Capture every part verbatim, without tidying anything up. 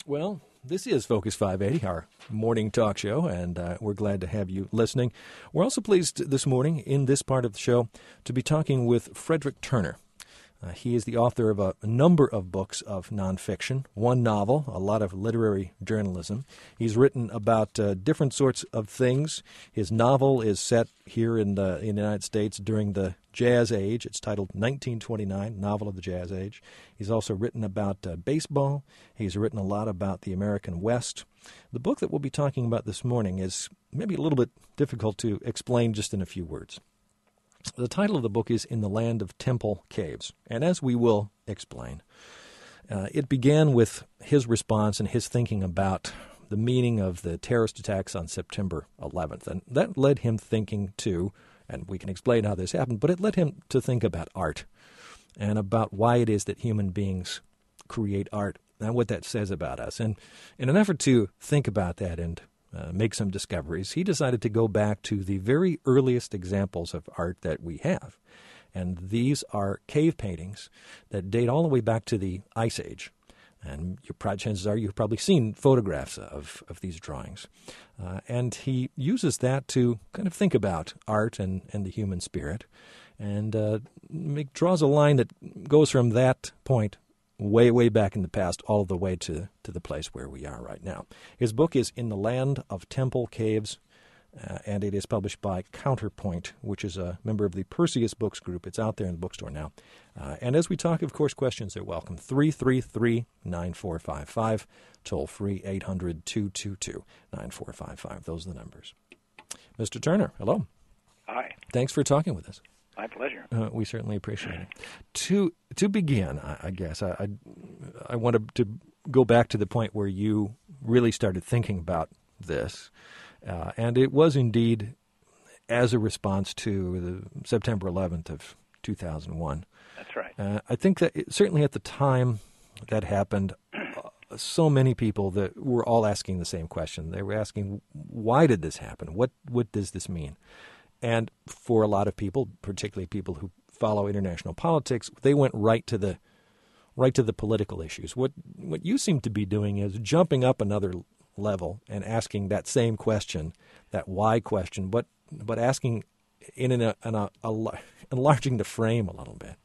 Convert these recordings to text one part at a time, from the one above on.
Well, this is Focus five eighty, our morning talk show, and uh, we're glad to have you listening. We're also pleased this morning in this part of the show to be talking with Frederick Turner. Uh, he is the author of a, a number of books of nonfiction, one novel, a lot of literary journalism. He's written about uh, different sorts of things. His novel is set here in the, in the United States during the Jazz Age. It's titled nineteen twenty-nine, Novel of the Jazz Age. He's also written about uh, baseball. He's written a lot about the American West. The book that we'll be talking about this morning is maybe a little bit difficult to explain just in a few words. The title of the book is In the Land of Temple Caves, and as we will explain, uh, it began with his response and his thinking about the meaning of the terrorist attacks on September eleventh, and that led him thinking to, and we can explain how this happened, but it led him to think about art and about why it is that human beings create art and what that says about us. And in an effort to think about that and Uh, make some discoveries, he decided to go back to the very earliest examples of art that we have. And these are cave paintings that date all the way back to the Ice Age. And your pro- chances are you've probably seen photographs of, of these drawings. Uh, and he uses that to kind of think about art and, and the human spirit, and uh, make, draws a line that goes from that point way, way back in the past, all the way to, to the place where we are right now. His book is In the Land of Temple Caves, uh, and it is published by Counterpoint, which is a member of the Perseus Books Group. It's out there in the bookstore now. Uh, and as we talk, of course, questions are welcome. three three three, nine four five five, toll free eight hundred, two two two, nine four five five. Those are the numbers. Mister Turner, hello. Hi. Thanks for talking with us. My pleasure. Uh, we certainly appreciate it. To to begin, I, I guess, I, I I wanted to go back to the point where you really started thinking about this, uh, and it was indeed as a response to the September eleventh of two thousand one. That's right. Uh, I think that it, certainly at the time that happened, uh, so many people that were all asking the same question. They were asking, why did this happen? What what does this mean? And for a lot of people, particularly people who follow international politics, they went right to the right to the political issues. What what you seem to be doing is jumping up another level and asking that same question, that why question, but but asking in an, an a, a, enlarging the frame a little bit.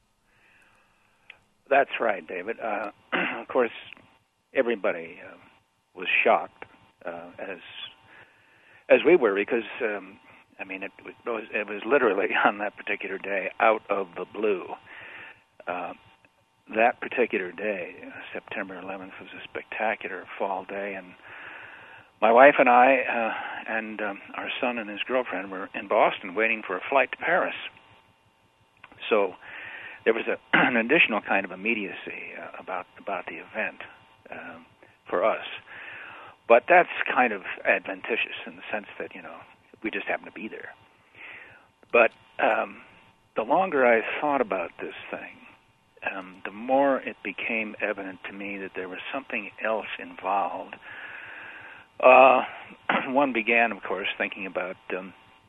That's right, David. Uh, of course, everybody uh, was shocked, uh, as as we were, because. Um, I mean, it was, it was literally on that particular day, out of the blue. Uh, that particular day, September eleventh, was a spectacular fall day, and my wife and I uh, and um, our son and his girlfriend were in Boston waiting for a flight to Paris. So there was a, an additional kind of immediacy uh, about about the event um, for us. But that's kind of adventitious in the sense that, you know, we just happened to be there. But um, the longer I thought about this thing, um, the more it became evident to me that there was something else involved. Uh, one began, of course, thinking about um,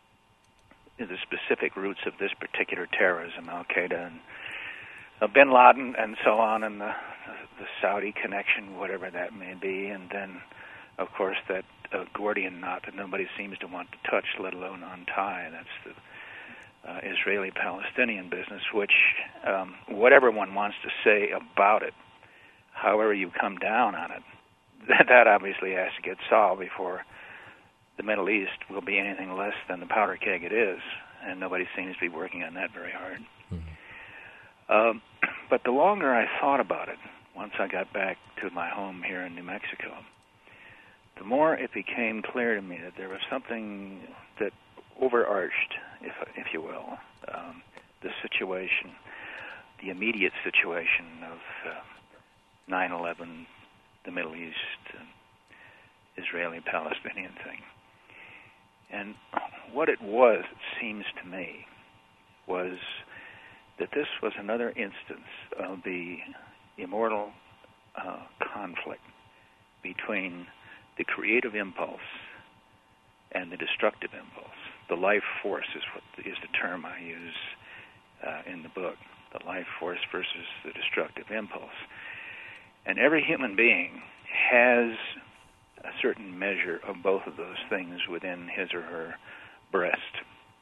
the specific roots of this particular terrorism, Al-Qaeda and uh, Bin Laden and so on, and the, the Saudi connection, whatever that may be, and then, of course, that uh, Gordian knot that nobody seems to want to touch, let alone untie. That's the uh, Israeli-Palestinian business, which, um, whatever one wants to say about it, however you come down on it, that, that obviously has to get solved before the Middle East will be anything less than the powder keg it is, and nobody seems to be working on that very hard. Mm-hmm. Um, but the longer I thought about it, once I got back to my home here in New Mexico, the more it became clear to me that there was something that overarched, if if you will, um, the situation, the immediate situation of uh, nine eleven, the Middle East, uh, Israeli-Palestinian thing. And what it was, it seems to me, was that this was another instance of the immortal uh, conflict between the creative impulse and the destructive impulse. The life force is what is the term I use uh, in the book, the life force versus the destructive impulse. And every human being has a certain measure of both of those things within his or her breast.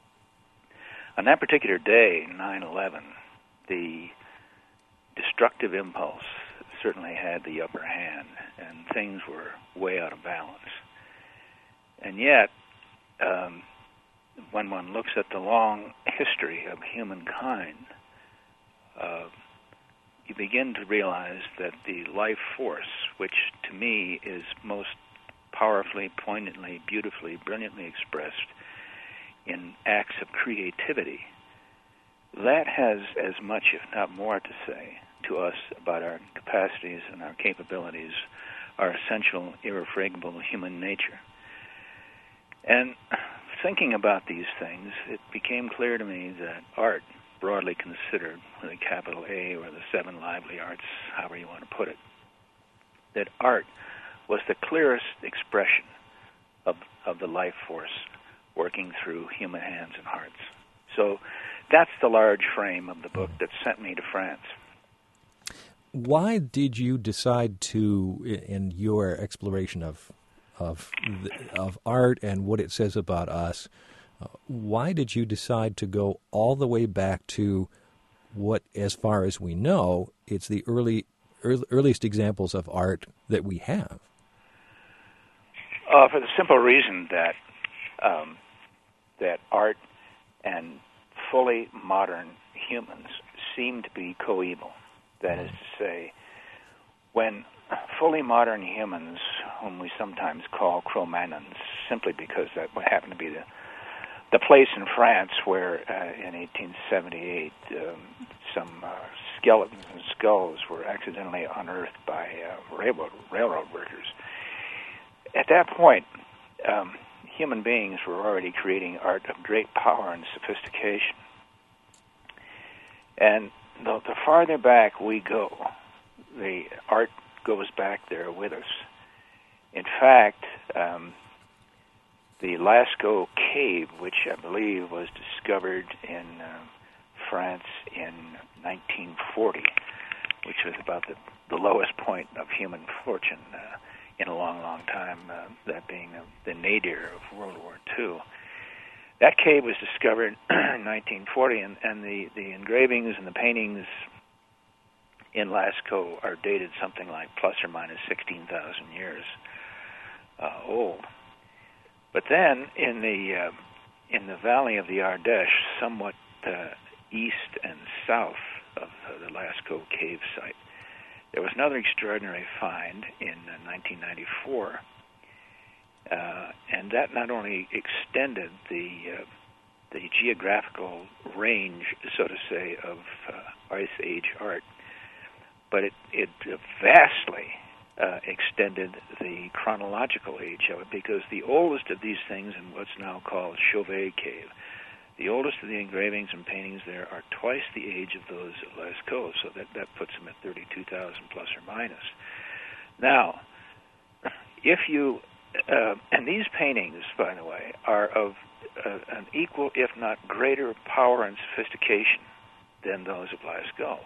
On that particular day, nine eleven, the destructive impulse certainly had the upper hand, and things were way out of balance. And yet, um, when one looks at the long history of humankind, uh, you begin to realize that the life force, which to me is most powerfully, poignantly, beautifully, brilliantly expressed in acts of creativity, that has as much, if not more, to say to us about our capacities and our capabilities, our essential, irrefragable human nature. And thinking about these things, it became clear to me that art, broadly considered, with a capital A or the seven lively arts, however you want to put it, that art was the clearest expression of, of the life force working through human hands and hearts. So that's the large frame of the book that sent me to France. Why did you decide to, in your exploration of of of art and what it says about us, uh, why did you decide to go all the way back to what, as far as we know, it's the early, early earliest examples of art that we have? Uh, for the simple reason that um, that art and fully modern humans seem to be coeval. That is to say, when fully modern humans, whom we sometimes call Cro-Magnons, simply because that happened to be the the place in France where uh, in eighteen seventy-eight um, some uh, skeletons and skulls were accidentally unearthed by uh, railroad, railroad workers. At that point, um, human beings were already creating art of great power and sophistication. And the, the farther back we go, the art goes back there with us. In fact, um, the Lascaux cave, which I believe was discovered in uh, France in nineteen forty, which was about the, the lowest point of human fortune uh, in a long, long time, uh, that being uh, the nadir of World War Two. That cave was discovered in nineteen forty, and, and the, the engravings and the paintings in Lascaux are dated something like plus or minus sixteen thousand years uh, old. But then in the uh, in the valley of the Ardèche, somewhat uh, east and south of uh, the Lascaux cave site, there was another extraordinary find in uh, nineteen ninety-four. Uh, and that not only extended the uh, the geographical range, so to say, of uh, Ice Age art, but it, it vastly uh, extended the chronological age of it, because the oldest of these things in what's now called Chauvet Cave, the oldest of the engravings and paintings there are twice the age of those at Lascaux, so that, that puts them at thirty-two thousand plus or minus. Now, if you Uh, and these paintings, by the way, are of uh, an equal, if not greater, power and sophistication than those of Lascaux.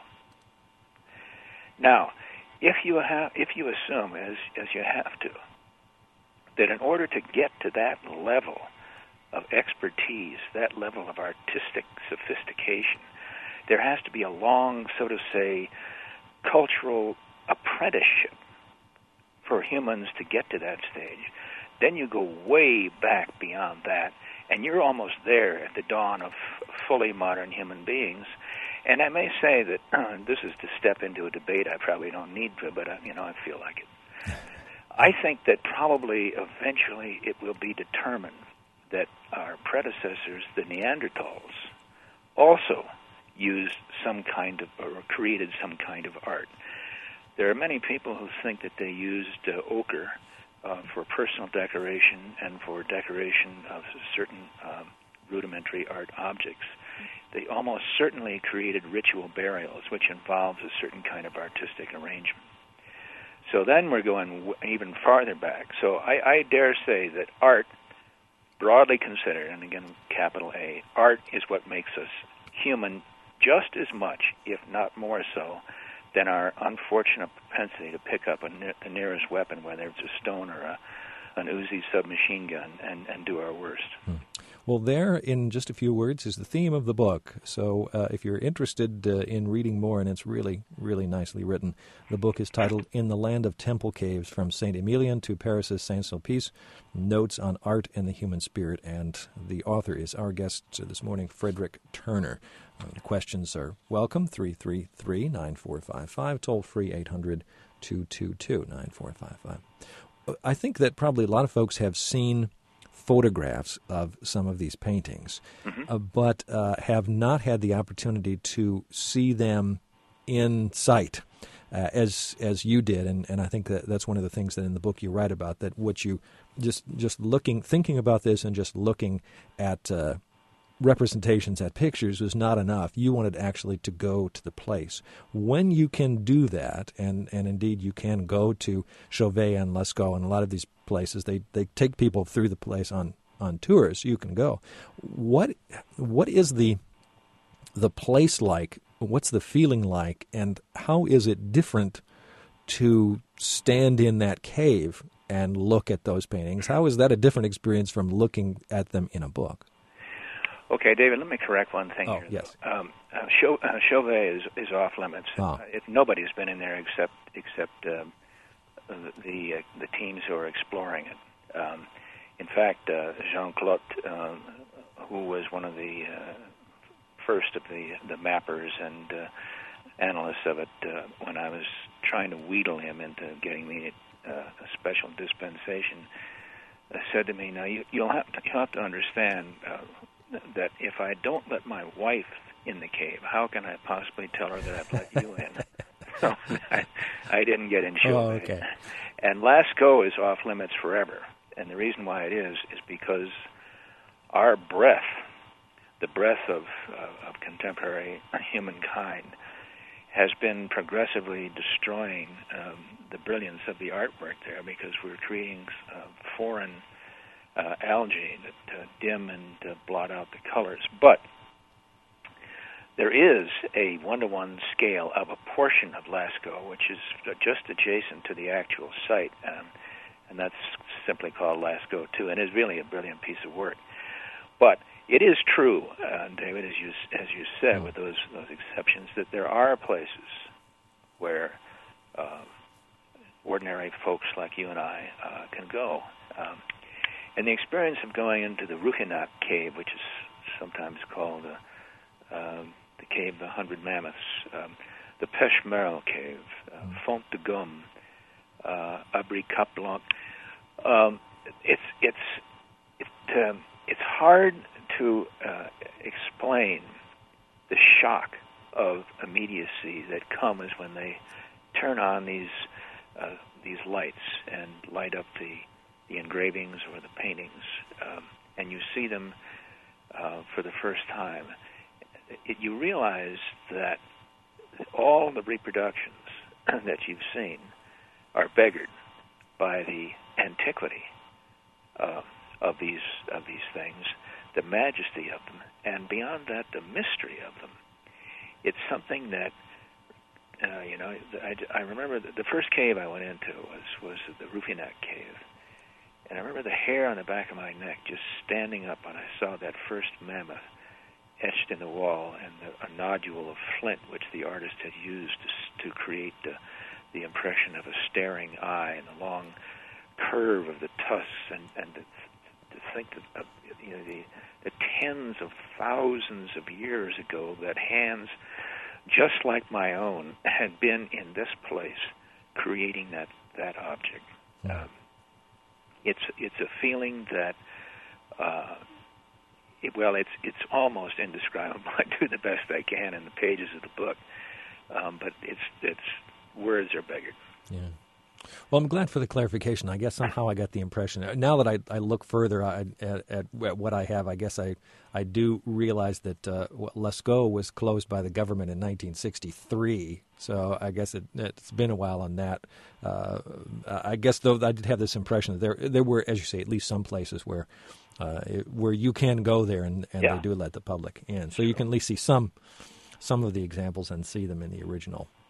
Now, if you have, if you assume, as as you have to, that in order to get to that level of expertise, that level of artistic sophistication, there has to be a long, so to say, cultural apprenticeship for humans to get to that stage. Then you go way back beyond that, and you're almost there at the dawn of fully modern human beings. And I may say that uh, this is to step into a debate I probably don't need to, but, uh, you know, I feel like it. I think that probably eventually it will be determined that our predecessors, the Neanderthals, also used some kind of, or created some kind of art. There are many people who think that they used uh, ochre uh, for personal decoration and for decoration of certain um, rudimentary art objects. They almost certainly created ritual burials, which involves a certain kind of artistic arrangement. So then we're going w- even farther back. So I, I dare say that art, broadly considered, and again, capital A, art is what makes us human just as much, if not more so, than our unfortunate propensity to pick up a ne- the nearest weapon, whether it's a stone or a, an Uzi submachine gun, and, and do our worst. Hmm. Well, there, in just a few words, is the theme of the book. So uh, if you're interested uh, in reading more, and it's really, really nicely written, the book is titled In the Land of Temple Caves, From Saint Emilion to Paris' Saint-Sulpice, Notes on Art and the Human Spirit. And the author is our guest this morning, Frederick Turner. Uh, questions are welcome, three three three, nine four five five, toll-free eight hundred, two two two, nine four five five. I think that probably a lot of folks have seen photographs of some of these paintings, mm-hmm. uh, but uh, have not had the opportunity to see them in sight uh, as as you did, and, and I think that that's one of the things that in the book you write about, that what you just just looking, thinking about this and just looking at uh, representations, at pictures was not enough. You wanted actually to go to the place. When you can do that, and, and indeed you can go to Chauvet and Lascaux and a lot of these places, they, they take people through the place on, on tours, you can go. What what is the the place like? What's the feeling like, and how is it different to stand in that cave and look at those paintings? How is that a different experience from looking at them in a book? Okay, David, let me correct one thing oh, here. Yes. Um, uh, Chau- uh, Chauvet is, is off limits. Oh. Uh, it, nobody's been in there except except um, the the, uh, the teams who are exploring it. Um, in fact, uh, Jean Clot, uh, who was one of the uh, first of the the mappers and uh, analysts of it, uh, when I was trying to wheedle him into getting me uh, a special dispensation, uh, said to me, "Now you, you'll have to, you'll have to understand." Uh, that if I don't let my wife in the cave, how can I possibly tell her that I've let you in? So I, I didn't get in Chauvet. Oh, okay. And Lascaux is off limits forever. And the reason why it is is because our breath, the breath of, uh, of contemporary humankind, has been progressively destroying um, the brilliance of the artwork there, because we're creating uh, foreign Uh, algae that uh, dim and uh, blot out the colors. But there is a one-to-one scale of a portion of Lascaux, which is just adjacent to the actual site, um, and that's simply called Lascaux two, and is really a brilliant piece of work. But it is true, uh, David, as you as you said, with those those exceptions, that there are places where uh, ordinary folks like you and I uh, can go. Um, And the experience of going into the Rouffignac cave, which is sometimes called uh, uh, the Cave of the Hundred Mammoths, um, the Pêche-Merle Cave, uh, mm. Font de Gomme, uh, Abri Cap Blanc, um, it's it's it, um, it's hard to uh, explain the shock of immediacy that comes when they turn on these uh, these lights and light up the the engravings or the paintings, um, and you see them uh, for the first time. It, you realize that all the reproductions that you've seen are beggared by the antiquity uh, of these of these things, the majesty of them, and beyond that, the mystery of them. It's something that uh, you know. I, I remember the, the first cave I went into was was the Rouffignac cave. And I remember the hair on the back of my neck just standing up when I saw that first mammoth etched in the wall, and the, a nodule of flint which the artist had used to, to create the, the impression of a staring eye and the long curve of the tusks, and, and to, to think that uh, you know the, the tens of thousands of years ago that hands just like my own had been in this place creating that, that object. Yeah. Um, It's it's a feeling that, uh, it, well, it's it's almost indescribable. I do the best I can in the pages of the book, um, but it's it's words are beggared. Yeah. Well, I'm glad for the clarification. I guess somehow I got the impression. Now that I, I look further at, at, at what I have, I guess I, I do realize that uh, Lascaux was closed by the government in nineteen sixty-three. So I guess it, it's been a while on that. Uh, I guess, though, I did have this impression that there there were, as you say, at least some places where uh, it, where you can go there and, and yeah. they do let the public in. So you can at least see some some of the examples and see them in the original.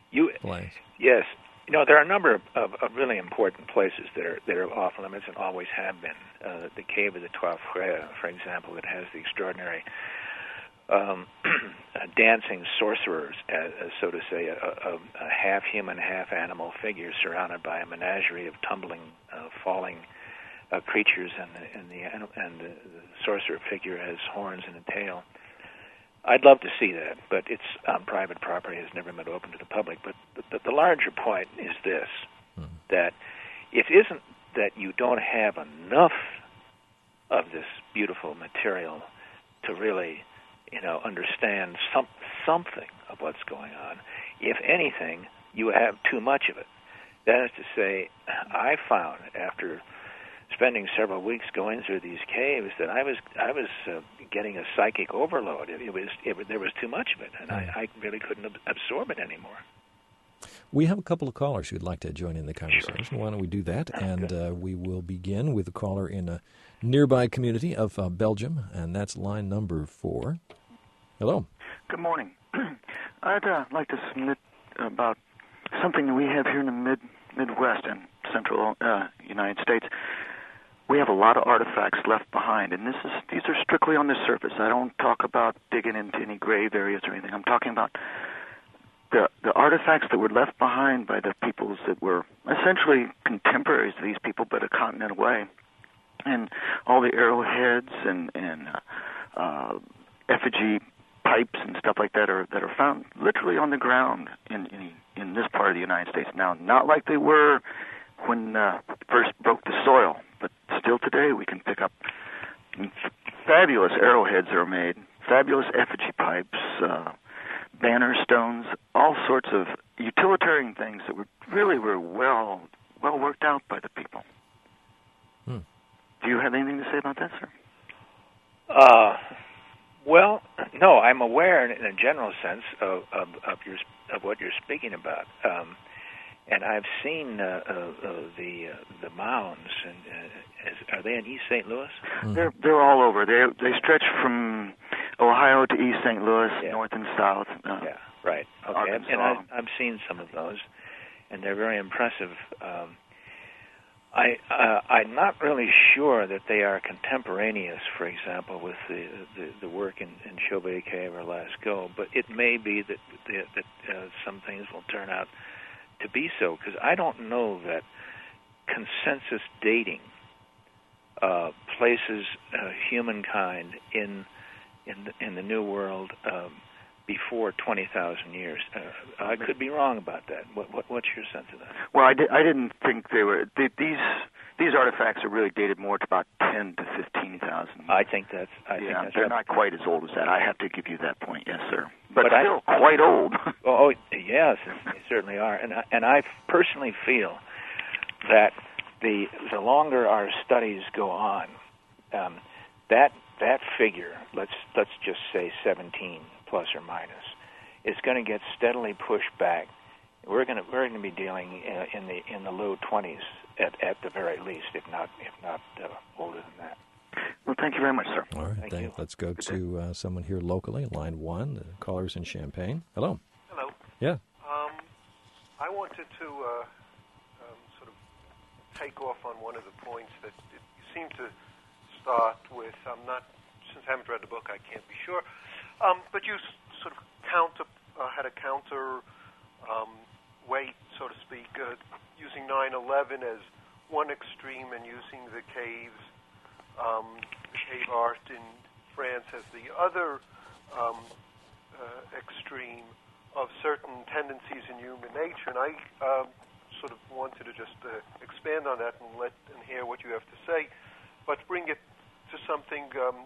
You, place. Yes. You know, there are a number of, of, of really important places that are that are off limits and always have been. Uh, the Cave of the Trois Frères, for example, that has the extraordinary um, dancing sorcerers, as, as so to say, a, a, a half-human, half-animal figure surrounded by a menagerie of tumbling, uh, falling uh, creatures, and the, and, the, and the, the sorcerer figure has horns and a tail. I'd love to see that, but it's on private property. It's never been open to the public. But the, the larger point is this, hmm. that it isn't that you don't have enough of this beautiful material to really, you know, understand some, something of what's going on. If anything, you have too much of it. That is to say, I found after spending several weeks going through these caves that I was I was uh, getting a psychic overload. It, it was it, there was too much of it, and I, I really couldn't ab- absorb it anymore. We have a couple of callers who'd like to join in the conversation. Sure. Why don't we do that? Oh, and uh, we will begin with a caller in a nearby community of uh, Belgium, and that's line number four. Hello. Good morning. I'd uh, like to submit about something that we have here in the mid Midwest and Central uh, United States. We have a lot of artifacts left behind, and this is these are strictly on the surface. I don't talk about digging into any grave areas or anything. I'm talking about the the artifacts that were left behind by the peoples that were essentially contemporaries of these people, but a continent away, and all the arrowheads and and uh, uh, effigy pipes and stuff like that are that are found literally on the ground in in, in this part of the United States now. Not like they were when uh, first broke the soil, but still today we can pick up fabulous arrowheads that are made, fabulous effigy pipes, uh, banner stones, all sorts of utilitarian things that were really were well well worked out by the people. Hmm. Do you have anything to say about that, sir? Uh, well, no, I'm aware in a general sense of of, of your of what you're speaking about. Um, And I've seen uh, uh, uh, the uh, the mounds. And uh, is, are they in East Saint Louis? Mm-hmm. They're they're all over. They they stretch from Ohio to East Saint Louis, yeah. north and south. Uh, yeah, right. Okay, and, and I've, I've seen some of those, and they're very impressive. Um, I uh, I'm not really sure that they are contemporaneous, for example, with the the, the work in, in Chauvet Cave or Lascaux. But it may be that that, that uh, some things will turn out to be so, because I don't know that consensus dating uh, places uh, humankind in in the, in the New World um, before twenty thousand years. Uh, I could be wrong about that. What, what, what's your sense of that? Well, I, di- I didn't think they were they, these these artifacts are really dated more to about ten to fifteen thousand. I think that's I yeah, think that's they're right. not quite as old as that. I have to give you that point, yes, sir. But, but still I, quite old. Oh, oh yes, they certainly are. And I, and I personally feel that the the longer our studies go on, um, that that figure, let's let's just say seventeen plus or minus, is going to get steadily pushed back. We're going to we're going to be dealing uh, in the in the low twenties at at the very least, if not if not uh, older than that. Well, thank you very much, sir. All right, thank thank, you. Let's go to uh, someone here locally, line one. The caller's in Champaign. Hello. Hello. Yeah. Um, I wanted to uh, um, sort of take off on one of the points that it, you seem to start with. I'm not, since I haven't read the book, I can't be sure. Um, but you s- sort of counter uh, had a counter um, weight, so to speak, uh, using nine eleven as one extreme and using the caves. Um, the cave art in France as the other um, uh, extreme of certain tendencies in human nature, and I um, sort of wanted to just uh, expand on that and let and hear what you have to say, but bring it to something um,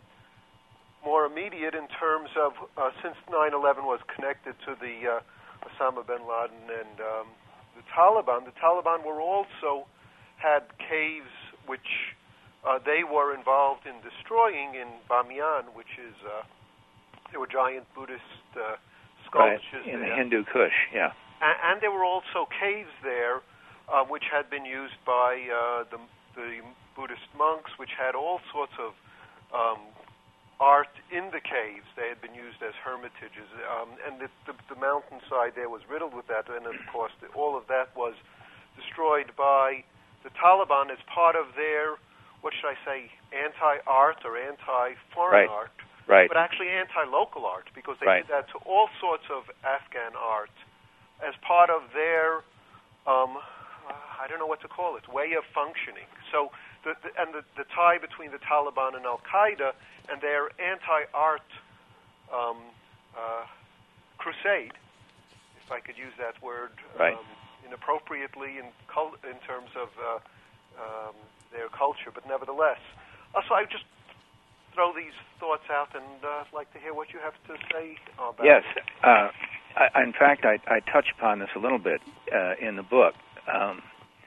more immediate in terms of uh, since nine eleven was connected to the uh, Osama bin Laden and um, the Taliban. The Taliban were also had caves which. Uh, they were involved in destroying in Bamiyan, which is uh, there were giant Buddhist uh, sculptures right. in there. the Hindu Kush, yeah. And, and there were also caves there, uh, which had been used by uh, the, the Buddhist monks, which had all sorts of um, art in the caves. They had been used as hermitages, um, and the, the, the mountainside there was riddled with that, and of course the, all of that was destroyed by the Taliban as part of their, what should I say, anti-art or anti-foreign Right. art, Right. but actually anti-local art, because they Right. did that to all sorts of Afghan art as part of their, um, I don't know what to call it, way of functioning. So, the, the, and the, the tie between the Taliban and Al-Qaeda and their anti-art um, uh, crusade, if I could use that word Right. um, inappropriately in, cul- in terms of uh, um, their culture, but nevertheless. Uh, so I just throw these thoughts out, and uh, I'd like to hear what you have to say about Yes. it. Uh, I, in fact, I, I touch upon this a little bit uh, in the book. Um,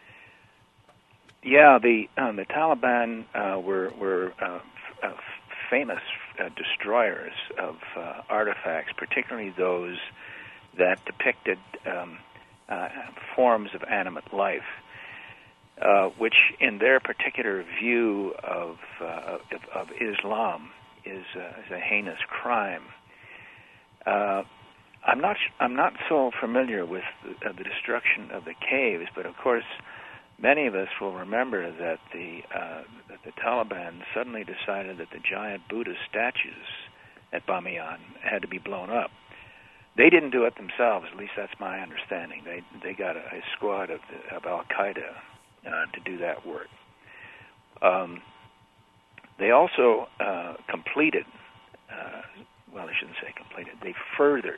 yeah, the um, the Taliban uh, were were uh, f- uh, famous uh, destroyers of uh, artifacts, particularly those that depicted um, uh, forms of animate life, uh, which, in their particular view of uh, of, of Islam, is, uh, is a heinous crime. Uh, I'm not. I'm not so familiar with the, uh, the destruction of the caves, but of course, many of us will remember that the uh, that the Taliban suddenly decided that the giant Buddha statues at Bamiyan had to be blown up. They didn't do it themselves. At least that's my understanding. They they got a, a squad of the, of Al Qaeda uh, to do that work. Um, they also uh, completed. Uh, well, I shouldn't say completed. They furthered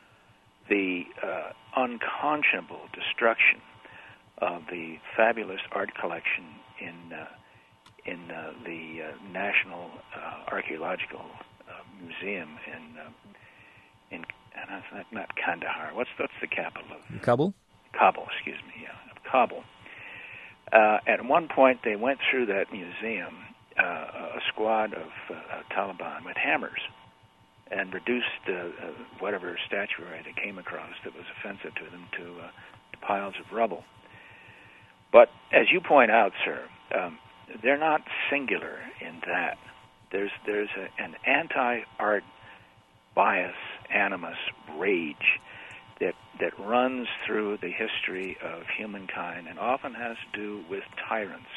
the uh, unconscionable destruction of the fabulous art collection in uh, in uh, the uh, National uh, Archaeological uh, Museum in uh, in and that's not, not Kandahar. What's what's the capital of Kabul? Kabul, excuse me. Yeah, of Kabul. Uh, at one point, they went through that museum, uh, a squad of uh, Taliban with hammers, and reduced uh, uh, whatever statuary they came across that was offensive to them to, uh, to piles of rubble. But as you point out, sir, um, they're not singular in that. There's there's a, an anti-art bias, animus, rage that that runs through the history of humankind and often has to do with tyrants.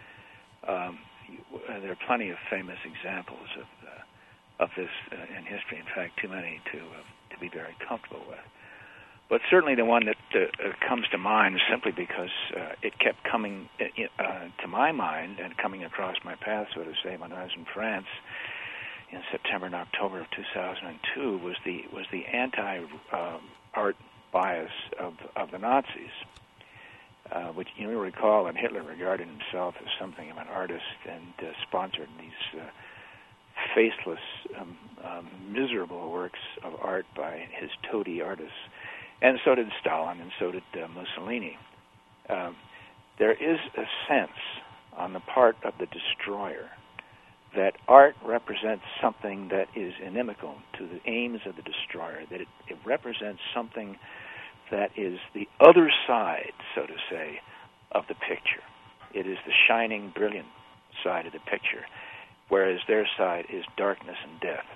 Um, there are plenty of famous examples of uh, of this uh, in history. In fact, too many to uh, to be very comfortable with. But certainly the one that uh, comes to mind simply because uh, it kept coming uh, to my mind and coming across my path, so to say, when I was in France in September and October of two thousand two, was the was the anti-art bias of of the Nazis, uh, which you may recall that Hitler regarded himself as something of an artist and uh, sponsored these uh, faceless, um, um, miserable works of art by his toady artists. And so did Stalin, and so did uh, Mussolini. Um, there is a sense on the part of the destroyer that art represents something that is inimical to the aims of the destroyer, that it, it represents something that is the other side, so to say, of the picture. It is the shining, brilliant side of the picture, whereas their side is darkness and death.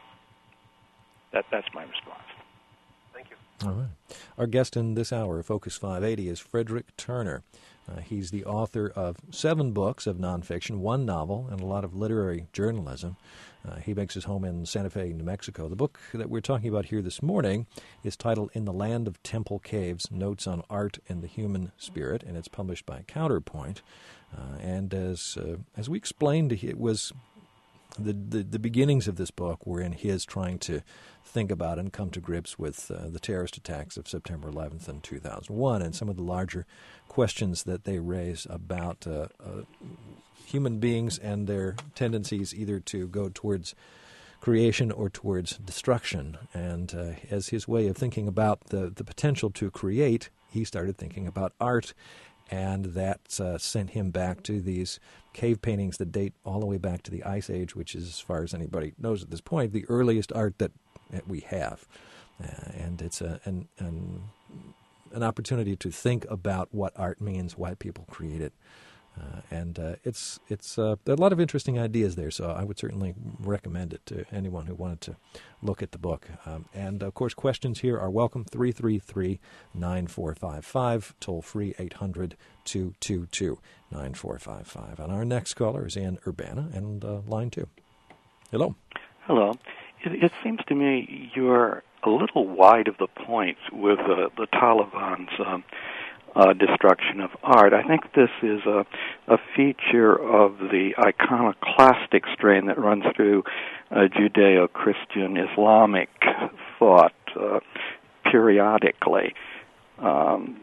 That, that's my response. Thank you. All right. Our guest in this hour, Focus five eighty, is Frederick Turner. Uh, he's the author of seven books of nonfiction, one novel, and a lot of literary journalism. Uh, he makes his home in Santa Fe, New Mexico. The book that we're talking about here this morning is titled In the Land of Temple Caves, Notes on Art and the Human Spirit, and it's published by Counterpoint. Uh, and as uh, as we explained, it was the, the the beginnings of this book were in his trying to think about and come to grips with uh, the terrorist attacks of September eleventh in two thousand one and some of the larger questions that they raise about uh, uh, human beings and their tendencies either to go towards creation or towards destruction. And uh, as his way of thinking about the, the potential to create, he started thinking about art, and that uh, sent him back to these cave paintings that date all the way back to the Ice Age, which is, as far as anybody knows at this point, the earliest art that, that we have. Uh, and it's a, an, an, an opportunity to think about what art means, why people create it, Uh, and uh, it's it's uh, there are a lot of interesting ideas there, so I would certainly recommend it to anyone who wanted to look at the book. Um, and, of course, questions here are welcome, three three three, nine four five five, toll-free eight hundred, two two two, nine four five five. And our next caller is Ann Urbana, and uh, line two. Hello. Hello. It, it seems to me you're a little wide of the point with uh, the Taliban's um, Uh, destruction of art. I think this is a, a feature of the iconoclastic strain that runs through uh, Judeo-Christian Islamic thought uh, periodically. Um,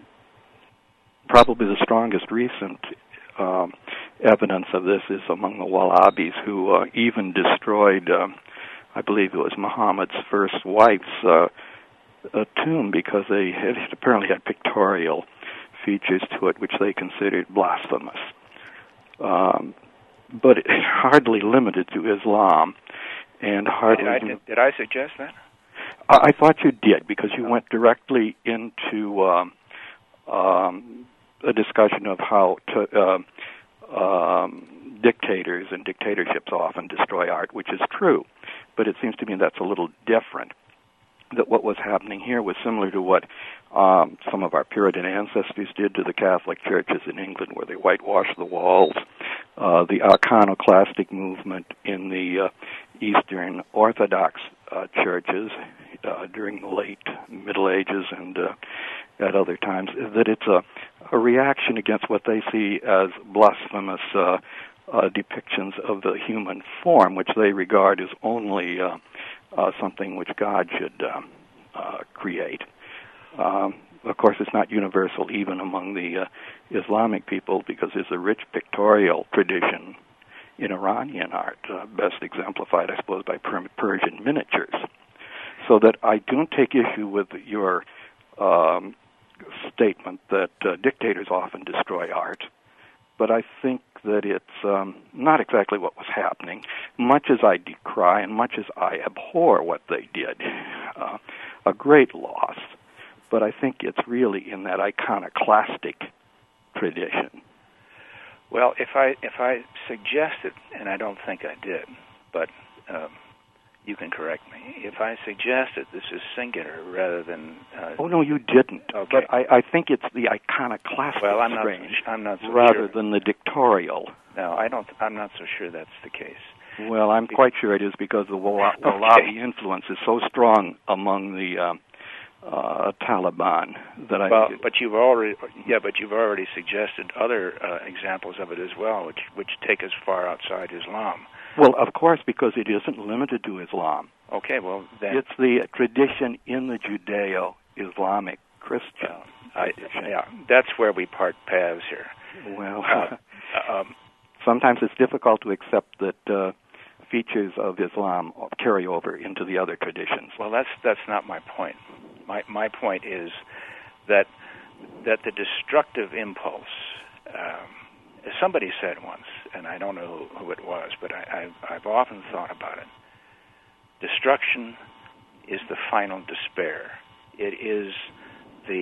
probably the strongest recent um, evidence of this is among the Wahhabis, who uh, even destroyed, uh, I believe it was Muhammad's first wife's uh, a tomb because they had, it apparently had pictorial features to it which they considered blasphemous. Um, but it, hardly limited to Islam, and hardly... Did I, did, did I suggest that? I, I thought you did, because you oh. went directly into um, um, a discussion of how to, uh, um, dictators and dictatorships often destroy art, which is true, but it seems to me that's a little different. That what was happening here was similar to what um, some of our Puritan ancestors did to the Catholic churches in England, where they whitewashed the walls. Uh, the iconoclastic movement in the uh, Eastern Orthodox uh, churches uh, during the late Middle Ages and uh, at other times, that it's a, a reaction against what they see as blasphemous uh, uh, depictions of the human form, which they regard as only uh, Uh, something which God should uh, uh, create. Um, of course, it's not universal even among the uh, Islamic people, because there's a rich pictorial tradition in Iranian art, uh, best exemplified, I suppose, by per- Persian miniatures. So that I don't take issue with your um, statement that uh, dictators often destroy art, but I think that it's um, not exactly what was happening. Much as I decry and much as I abhor what they did, uh, a great loss, but I think it's really in that iconoclastic tradition. Well, if I if I suggested, and I don't think I did, but um, you can correct me, if I suggested this is singular rather than... Uh, oh, no, you didn't. Okay. But I, I think it's the iconoclastic well, I'm strange not, I'm not so rather sure. than the dictorial. No, I don't, I'm not so sure that's the case. Well, I'm quite sure it is, because the Wahhabi okay. influence is so strong among the uh, uh, Taliban that I... Well, but you've already, yeah, but you've already suggested other uh, examples of it as well, which which take us far outside Islam. Well, of course, because it isn't limited to Islam. Okay, well, then... It's the tradition in the Judeo-Islamic Christian well, I, yeah, that's where we part paths here. Well, uh, um, sometimes it's difficult to accept that uh, features of Islam carry over into the other traditions. Well, that's that's not my point. My my point is that that the destructive impulse... Um, As somebody said once, and I don't know who, who it was, but I, I've, I've often thought about it. Destruction is the final despair. It is the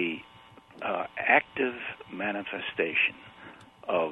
uh, active manifestation of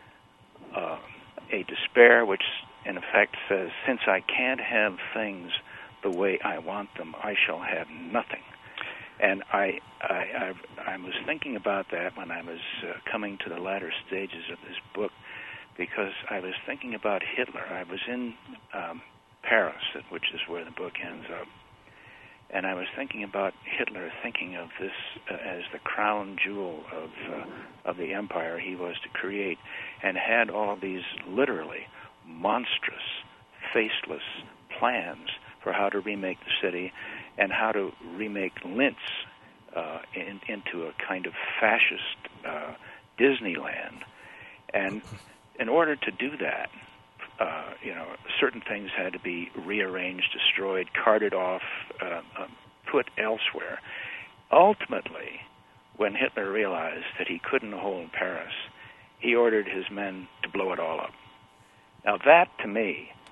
uh, a despair which, in effect, says, since I can't have things the way I want them, I shall have nothing. And I, I, I, I was thinking about that when I was uh, coming to the latter stages of this book, because I was thinking about Hitler. I was in um, Paris, which is where the book ends up, and I was thinking about Hitler, thinking of this uh, as the crown jewel of uh, of the empire he was to create, and had all of these literally monstrous, faceless plans for how to remake the city, and how to remake Linz uh, in, into a kind of fascist uh, Disneyland. And in order to do that, uh, you know, certain things had to be rearranged, destroyed, carted off, uh, uh, put elsewhere. Ultimately, when Hitler realized that he couldn't hold Paris, he ordered his men to blow it all up. Now that, to me,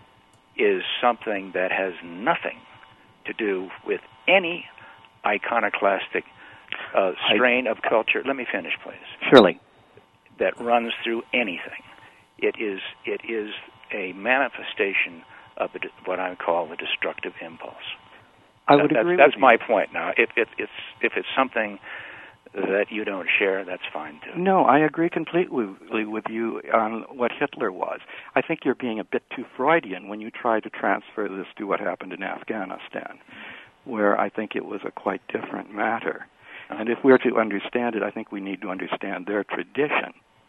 is something that has nothing to do with any iconoclastic uh, strain I, of culture. Let me finish, please. Surely. that runs through anything. It is it is a manifestation of the, what I call the destructive impulse. I would that, agree that's, with that's you. my point. Now, if, if it's if it's something that you don't share, that's fine too. No, I agree completely with you on what Hitler was. I think you're being a bit too Freudian when you try to transfer this to what happened in Afghanistan, where I think it was a quite different matter. Uh-huh. And if we're to understand it, I think we need to understand their tradition.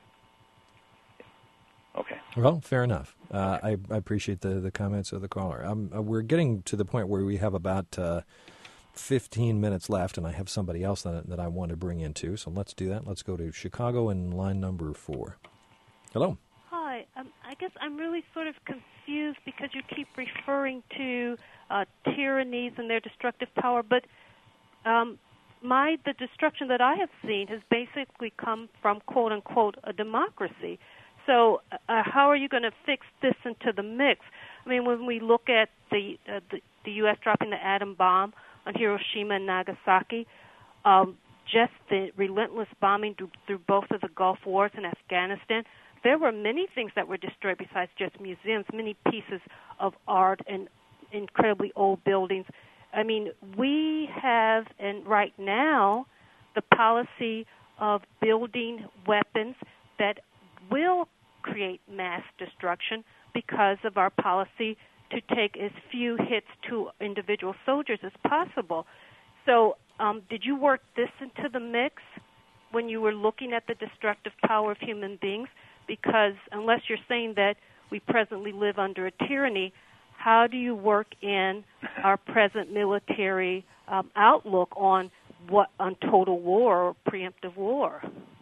Okay. Well, fair enough. Uh, I, I appreciate the, the comments of the caller. Um, uh, we're getting to the point where we have about uh, fifteen minutes left, and I have somebody else that, that I want to bring in too. So let's do that. Let's go to Chicago in line number four. Hello. Hi. Um, I guess I'm really sort of confused because you keep referring to uh, tyrannies and their destructive power, but um, my the destruction that I have seen has basically come from, quote unquote, a democracy. So uh, how are you going to fix this into the mix? I mean, when we look at the, uh, the the U S dropping the atom bomb on Hiroshima and Nagasaki, um, just the relentless bombing through, through both of the Gulf Wars in Afghanistan, there were many things that were destroyed besides just museums, many pieces of art and incredibly old buildings. I mean, we have, and right now, the policy of building weapons that will create mass destruction because of our policy to take as few hits to individual soldiers as possible. So um, did you work this into the mix when you were looking at the destructive power of human beings? Because unless you're saying that we presently live under a tyranny, how do you work in our present military um, outlook on what on total war or preemptive war?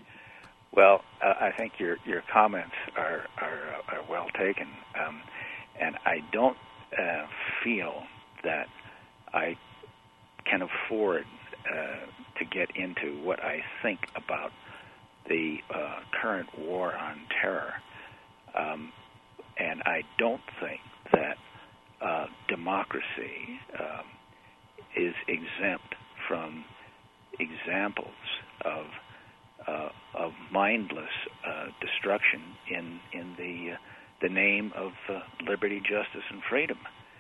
Well, uh, I think your your comments are are, uh, are well taken, um, and I don't uh, feel that I can afford uh, to get into what I think about the uh, current war on terror, um, and I don't think that uh, democracy um, is exempt from examples of Uh, of mindless uh, destruction in in the uh, the name of uh, liberty, justice, and freedom.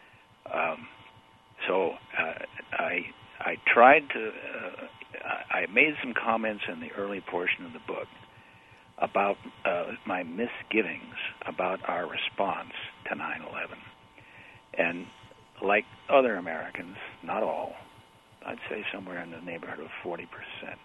Um, so uh, I I tried to uh, I made some comments in the early portion of the book about uh, my misgivings about our response to nine eleven, and like other Americans, not all, I'd say somewhere in the neighborhood of forty percent.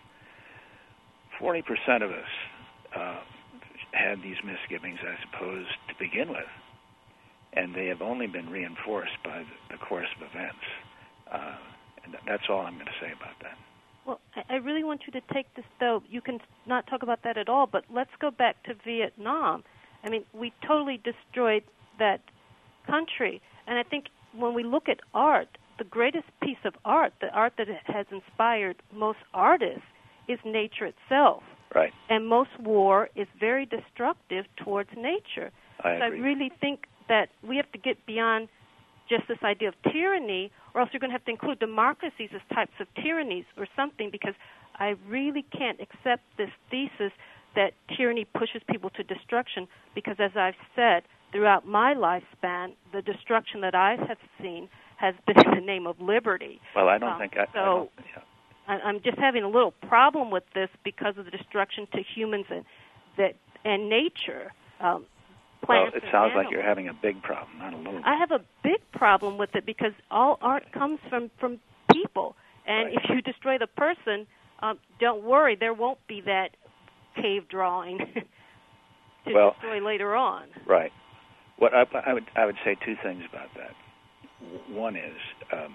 Forty percent of us uh, had these misgivings, I suppose, to begin with, and they have only been reinforced by the, the course of events. Uh, and that's all I'm going to say about that. Well, I really want you to take this, though. You can not talk about that at all, but let's go back to Vietnam. I mean, we totally destroyed that country, and I think when we look at art, the greatest piece of art, the art that has inspired most artists, is nature itself. Right. And most war is very destructive towards nature. I so agree. I really think that we have to get beyond just this idea of tyranny, or else you're going to have to include democracies as types of tyrannies or something, because I really can't accept this thesis that tyranny pushes people to destruction, because as I've said, throughout my lifespan, the destruction that I have seen has been in the name of liberty. Well, I don't um, think I, so. I don't, yeah. I'm just having a little problem with this because of the destruction to humans and that and nature. Um, plants well, it and sounds animals. like you're having a big problem, not a little. I have a big problem with it because all art comes from, from people. And Right. if you destroy the person, um, don't worry, there won't be that cave drawing to well, destroy later on. Right. What I, I would I would say two things about that. One is um,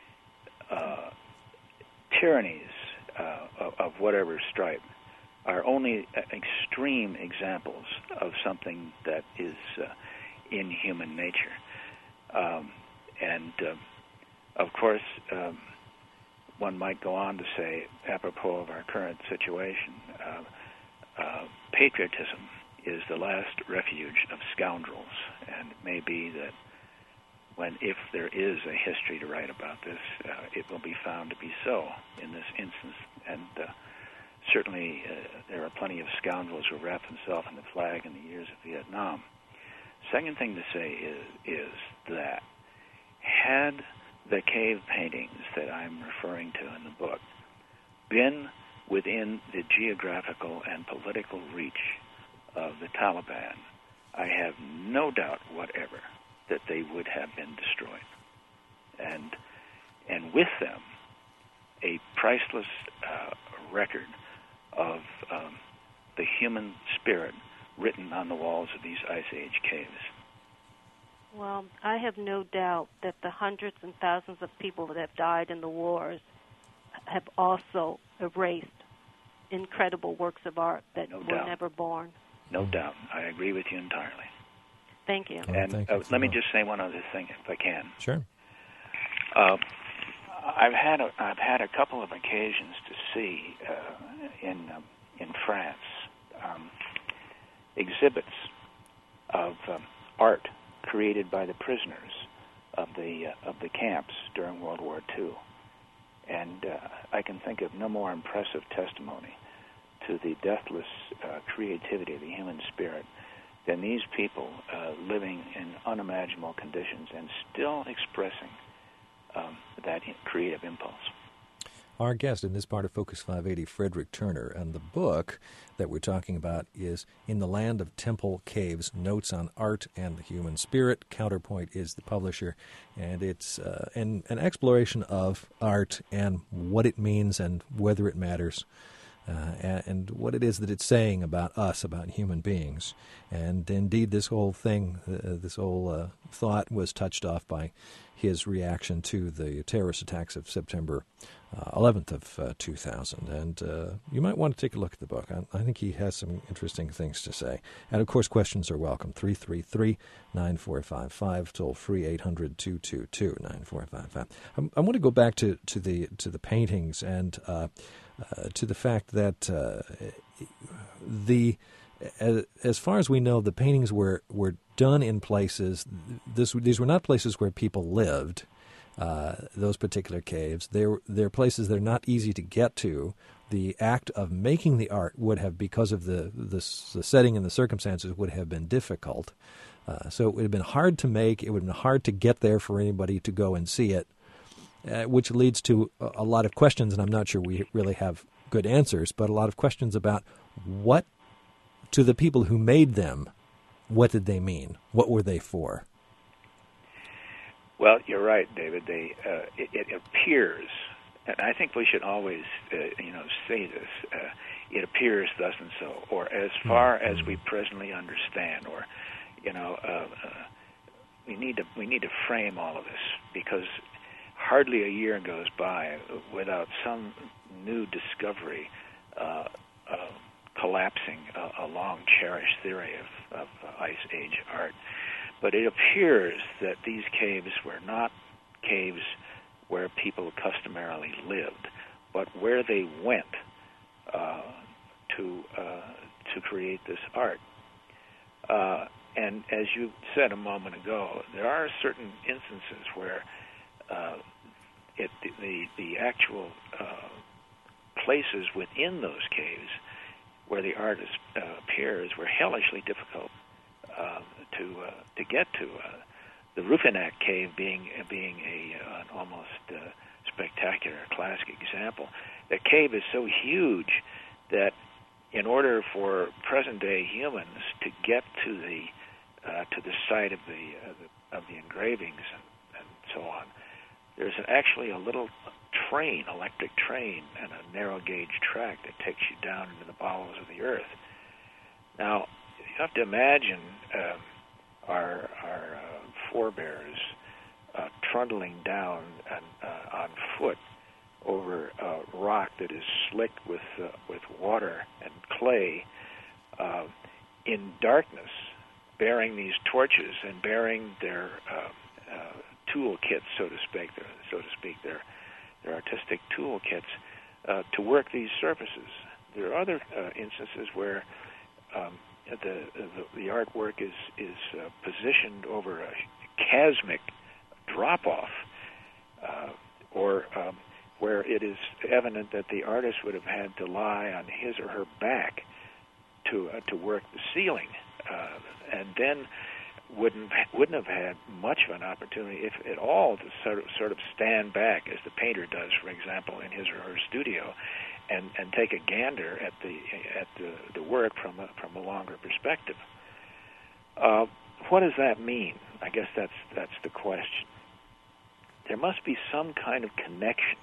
uh, tyrannies uh, of, of whatever stripe are only extreme examples of something that is uh, in human nature. Um, and, uh, of course, um, one might go on to say, apropos of our current situation, uh, uh, patriotism is the last refuge of scoundrels. And it may be that when, if there is a history to write about this, uh, it will be found to be so in this instance. And uh, certainly uh, there are plenty of scoundrels who wrapped themselves in the flag in the years of Vietnam. Second thing to say is, is that had the cave paintings that I'm referring to in the book been within the geographical and political reach of the Taliban, I have no doubt whatever that they would have been destroyed. And and with them, a priceless uh, record of um, the human spirit written on the walls of these Ice Age caves. Well, I have no doubt that the hundreds and thousands of people that have died in the wars have also erased incredible works of art that No were doubt. never born. No doubt. I agree with you entirely. Thank you. Oh, And thank uh, you so let me much. just say one other thing, if I can. Sure. Uh, I've had a, I've had a couple of occasions to see uh, in um, in France um, exhibits of um, art created by the prisoners of the uh, of the camps during World War Two, and uh, I can think of no more impressive testimony to the deathless uh, creativity of the human spirit than these people uh, living in unimaginable conditions and still expressing um, that creative impulse. Our guest in this part of Focus five eighty, Frederick Turner, and the book that we're talking about is In the Land of Temple Caves, Notes on Art and the Human Spirit. Counterpoint is the publisher, and it's uh, an, an exploration of art and what it means and whether it matters. Uh, and, and what it is that it's saying about us, about human beings. And indeed, this whole thing, uh, this whole uh, thought was touched off by his reaction to the terrorist attacks of September uh, eleventh of uh, two thousand. And uh, you might want to take a look at the book. I, I think he has some interesting things to say. And, of course, questions are welcome. three three three, nine four five five, toll free eight hundred, two two two, nine four five five. I, I want to go back to, to the to the paintings and uh, uh, to the fact that uh, the as, as far as we know, the paintings were, were done in places. This these were not places where people lived. Uh, those particular caves, they're they're places that are not easy to get to. The act of making the art would have, because of the the, the setting and the circumstances, would have been difficult. Uh, so it would have been hard to make. It would have been hard to get there for anybody to go and see it, uh, which leads to a, a lot of questions. And I'm not sure we really have good answers, but a lot of questions about what, to the people who made them, what did they mean? What were they for? Well, you're right, David. They, uh, it, it appears, and I think we should always, uh, you know, say this. Uh, it appears thus and so, or as far mm-hmm. as we presently understand, or, you know, uh, uh, we need to we need to frame all of this, because hardly a year goes by without some new discovery uh, uh, collapsing a, a long-cherished theory of, of uh, Ice Age art. But it appears that these caves were not caves where people customarily lived, but where they went uh, to uh, to create this art. Uh, and as you said a moment ago, there are certain instances where uh, it, the the actual uh, places within those caves where the artist uh, appears were hellishly difficult Uh, to uh, to get to. Uh, the Rufinak cave being uh, being a uh, an almost uh, spectacular classic example. The cave is so huge that in order for present-day humans to get to the uh, to the site of the, uh, the of the engravings and, and so on, there's actually a little train, electric train, and a narrow gauge track that takes you down into the bowels of the earth. Now, you have to imagine um, our our uh, forebears uh, trundling down and, uh, on foot over uh, rock that is slicked with uh, with water and clay uh, in darkness, bearing these torches and bearing their uh, uh, tool kits, so to speak, their, so to speak, their their artistic tool kits uh, to work these surfaces. There are other uh, instances where um, The, the the artwork is is uh, positioned over a chasmic drop-off, uh, or um, where it is evident that the artist would have had to lie on his or her back to uh, to work the ceiling, uh, and then wouldn't wouldn't have had much of an opportunity, if at all, to sort of sort of stand back as the painter does, for example, in his or her studio, and, and take a gander at the at the, the work from a, from a longer perspective. Uh, what does that mean? I guess that's that's the question. There must be some kind of connection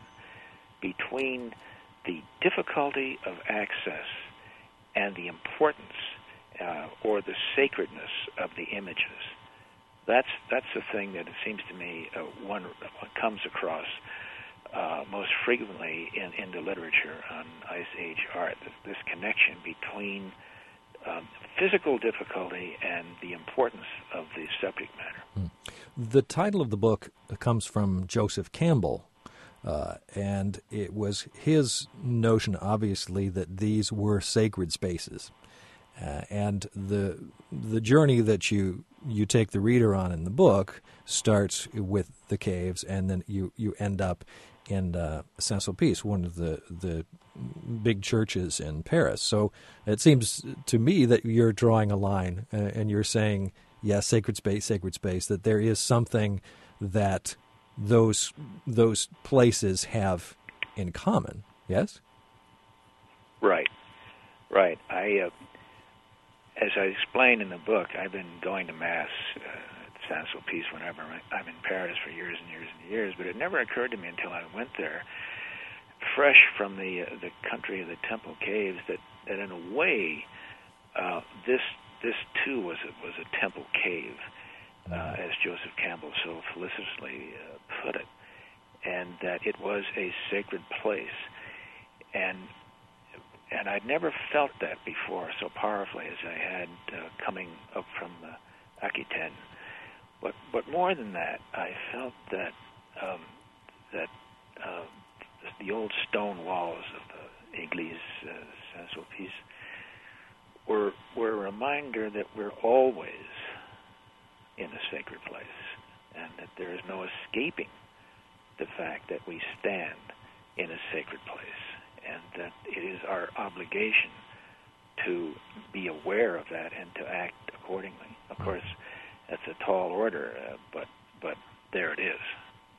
between the difficulty of access and the importance uh, or the sacredness of the images. That's that's the thing that it seems to me uh, one comes across uh, most frequently in, in the literature on Ice Age art, this, this connection between um, physical difficulty and the importance of the subject matter. The title of the book comes from Joseph Campbell, uh, and it was his notion, obviously, that these were sacred spaces. Uh, and the the journey that you you take the reader on in the book starts with the caves, and then you, you end up in uh, Saint-Sulpice, one of the the big churches in Paris. So it seems to me that you're drawing a line, uh, and you're saying, yes, sacred space, sacred space, that there is something that those those places have in common. Yes? Right, right. I, uh, as I explained in the book, I've been going to Mass uh, at Saint-Sulpice whenever I'm in Paris for years and years and years, but it never occurred to me until I went there, fresh from the uh, the country of the Temple Caves, that, that in a way, uh, this this too was a, was a temple cave, uh, as Joseph Campbell so felicitously uh, put it, and that it was a sacred place, and and I'd never felt that before so powerfully as I had uh, coming up from uh, Aquitaine. But but more than that, I felt that um, that uh, the old stone walls of the Église uh, Saint-Sulpice were were a reminder that we're always in a sacred place, and that there is no escaping the fact that we stand in a sacred place, and that it is our obligation to be aware of that and to act accordingly. Of course, that's a tall order, uh, but but there it is.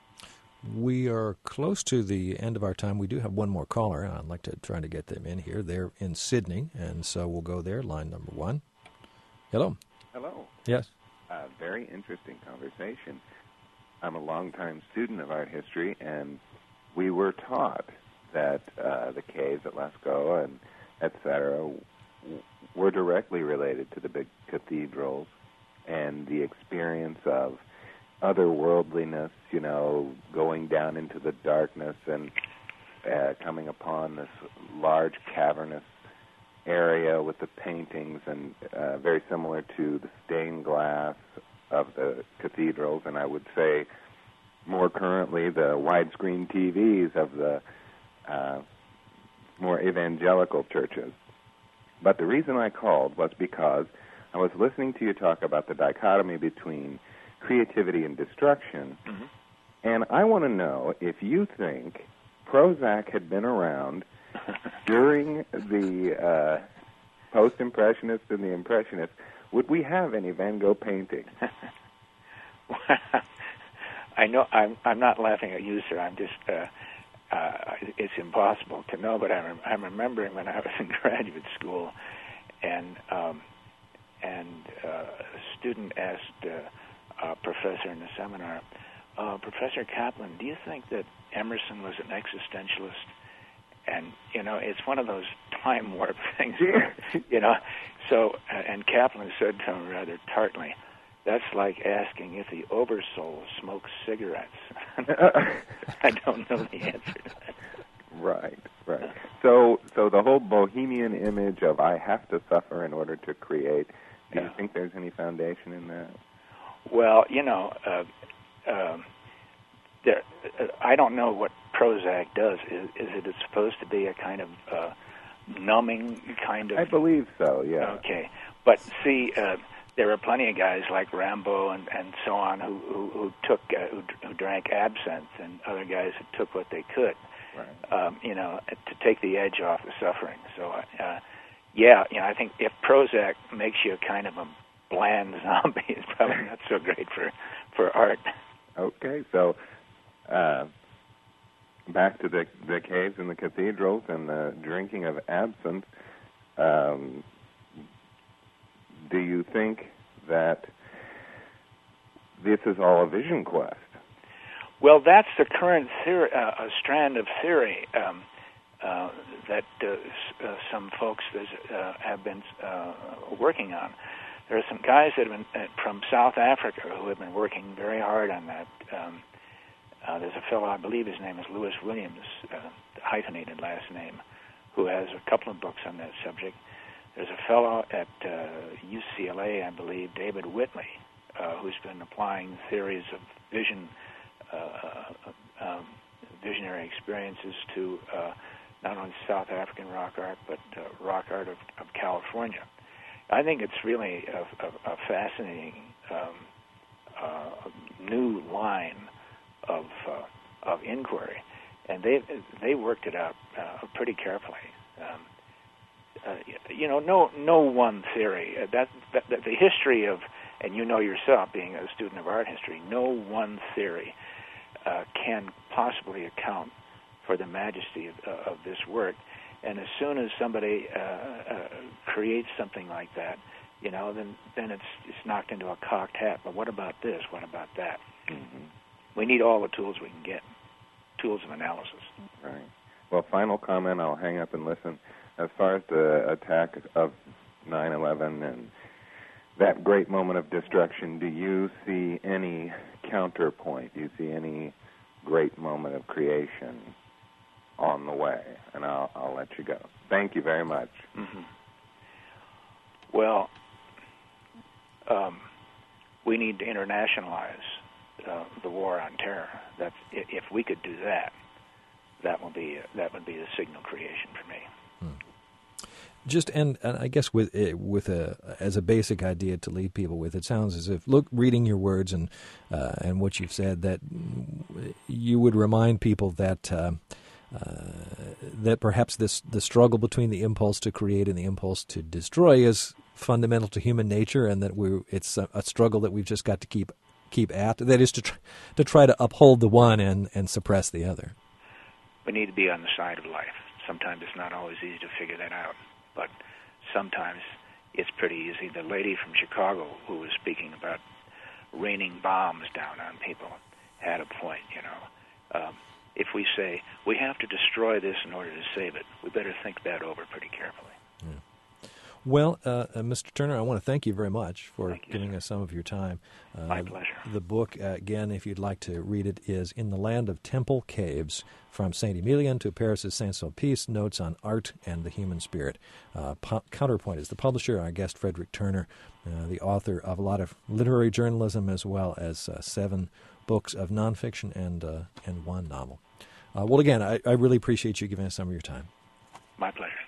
We are close to the end of our time. We do have one more caller, and I'd like to try to get them in here. They're in Sydney, and so we'll go there, line number one. Hello. Hello. Yes. Uh, very interesting conversation. I'm a longtime student of art history, and we were taught that uh, the caves at Lascaux and et cetera w- were directly related to the big cathedrals and the experience of otherworldliness, you know, going down into the darkness and uh, coming upon this large cavernous area with the paintings, and uh, very similar to the stained glass of the cathedrals, and I would say more currently the widescreen T Vs of the uh, more evangelical churches. But the reason I called was because I was listening to you talk about the dichotomy between creativity and destruction, mm-hmm. and I want to know if you think Prozac had been around during the uh, post-impressionists and the impressionists, would we have any Van Gogh painting? I know I'm I'm not laughing at you, sir. I'm just uh, uh, it's impossible to know. But I'm I'm remembering when I was in graduate school, and um, and uh, a student asked uh, a professor in the seminar, uh, Professor Kaplan, do you think that Emerson was an existentialist? And, you know, it's one of those time warp things, where, you know. So, and Kaplan said to him rather tartly, that's like asking if the Oversoul smokes cigarettes. I don't know the answer to that. Right, right. So, so the whole bohemian image of I have to suffer in order to create, do yeah. you think there's any foundation in that? Well, you know, uh, uh, there, uh, I don't know what Prozac does. Is, is it supposed to be a kind of uh, numbing kind of... I believe so, yeah. Okay. But see, uh, there are plenty of guys like Rimbaud and, and so on who, who, who took, uh, who, who drank absinthe, and other guys who took what they could. Right. um, you know, to take the edge off the suffering. So, uh, yeah, you know, I think if Prozac makes you kind of a bland zombie, it's probably not so great for, for art. Okay, so uh, back to the the caves and the cathedrals and the drinking of absinthe. Um, do you think that this is all a vision quest? Well, that's the current theory, uh, a strand of theory um, uh, that uh, s- uh, some folks uh, have been uh, working on. There are some guys that have been uh, from South Africa who have been working very hard on that. Um, uh, there's a fellow, I believe his name is Lewis Williams, uh, hyphenated last name, who has a couple of books on that subject. There's a fellow at uh, U C L A, I believe, David Whitley, uh, who's been applying theories of vision, uh, um, visionary experiences to uh, not only South African rock art, but uh, rock art of, of California. I think it's really a, a, a fascinating um, uh, new line of uh, of inquiry, and they they worked it out uh, pretty carefully. Um, uh, you know, no no one theory. Uh, that, that, that the history of, and you know yourself, being a student of art history, no one theory uh, can possibly account for the majesty of, uh, of this work. And as soon as somebody uh, uh, creates something like that, you know, then then it's it's knocked into a cocked hat. But what about this? What about that? Mm-hmm. We need all the tools we can get, tools of analysis. Right. Well, final comment, I'll hang up and listen. As far as the attack of nine eleven and that great moment of destruction, do you see any counterpoint? Do you see any great moment of creation on the way? And I'll, I'll let you go. Thank you very much. Mm-hmm. Well, um, we need to internationalize uh, the war on terror. That's, if we could do that, that would be that would be a signal creation for me. Hmm. Just and, and I guess with with a as a basic idea to leave people with, it sounds as if, look, reading your words and uh, and what you've said, that you would remind people that uh, uh, that perhaps this the struggle between the impulse to create and the impulse to destroy is fundamental to human nature, and that we it's a, a struggle that we've just got to keep keep at. That is to try, to try to uphold the one and, and suppress the other. We need to be on the side of life. Sometimes it's not always easy to figure that out, but sometimes it's pretty easy. The lady from Chicago who was speaking about raining bombs down on people had a point, you know. Um, if we say, we have to destroy this in order to save it, we better think that over pretty carefully. Yeah. Well, uh, uh, Mister Turner, I want to thank you very much for you, giving sir. us some of your time. Uh, My pleasure. The book, uh, again, if you'd like to read it, is In the Land of Temple Caves, From Saint Emilion to Paris' Saint-Sulpice, Notes on Art and the Human Spirit. Uh, po- Counterpoint is the publisher, our guest, Frederick Turner, uh, the author of a lot of literary journalism as well as uh, seven books of nonfiction and, uh, and one novel. Uh, well, again, I, I really appreciate you giving us some of your time. My pleasure.